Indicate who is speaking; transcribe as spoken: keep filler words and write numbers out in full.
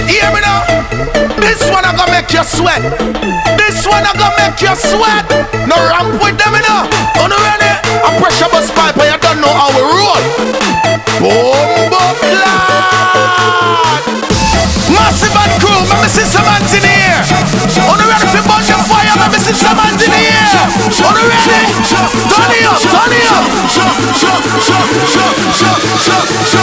Speaker 1: Hear me now. This one I gonna make you sweat. This one I gonna make you sweat. No ramp with them, you know. On the ready? A pressure bus pipe, and you don't know how we roll. Boom, boom, lad. Massive and crew, let me see some hands in the air. On the ready for bunch of fire, let me see some hands in the air. On the ready? Turn it up, turn it up.